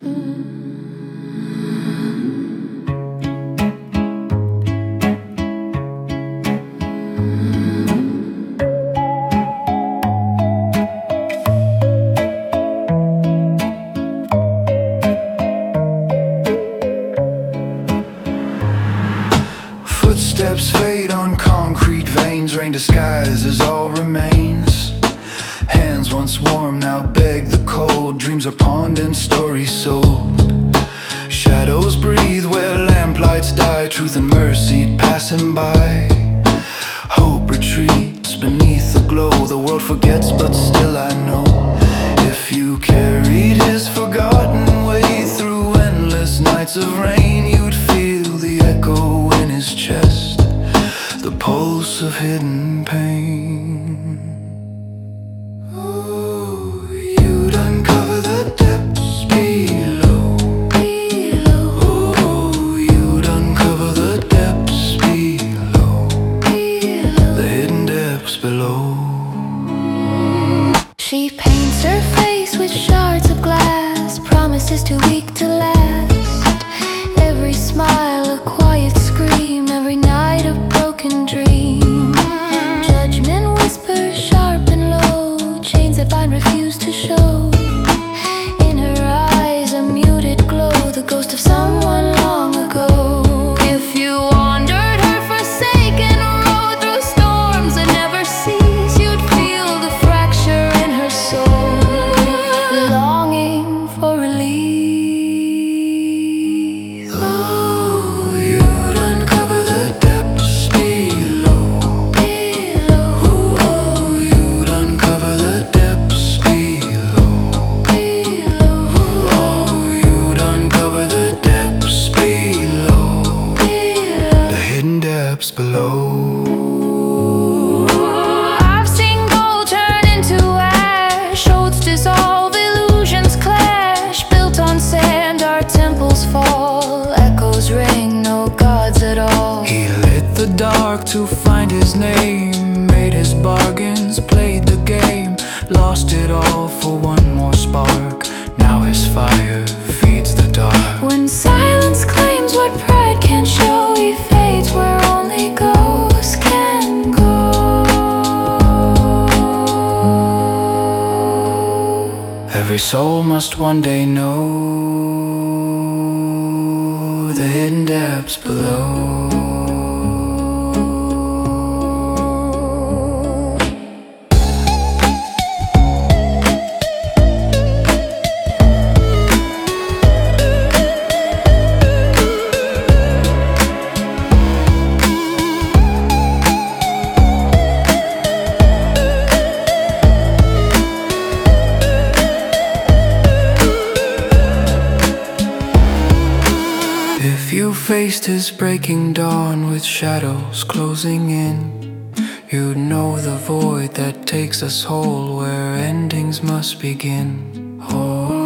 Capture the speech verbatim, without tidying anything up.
Footsteps fade on concrete veins, rain disguises all remains. Hands once warm now beg the cold, dreams are pawned and stories sold. Shadows breathe where lamplights die, truth and mercy passing by. Hope retreats beneath the glow, the world forgets but still I know. If you carried his forgotten way through endless nights of rain, you'd feel the echo in his chest, the pulse of hidden pain. Oh, you'd uncover the depths below. below. Oh, you'd uncover the depths below. below. The hidden depths below. She paints her face with shards of glass, promises too weak to last. Every smile a quiet scream, every night a broken dream. Judgment whispers sharp and low, chains that bind refuse to show. In her eyes a muted glow, the ghost of someone long ago. If you wandered her forsaken road through storms that never cease, you'd feel the fracture in her soul, longing for release. Oh, you'd uncover the depths below. Below, Oh, you'd uncover the depths below. below, Oh, you'd uncover the depths below. below. The hidden depths below. I've seen gold turn into ash, oaths dissolve, illusions clash. Built on sand, our temples fall, echoes ring, no gods at all. He lit the dark to find his name, made his bargains, played the game, lost it all for one more spark. Now his fire feeds the dark. When silence claims what pride can't show, he fades where only ghosts can go. Every soul must one day know the hidden depths below. If you faced his breaking dawn with shadows closing in, you'd know the void that takes us whole, where endings must begin. Oh.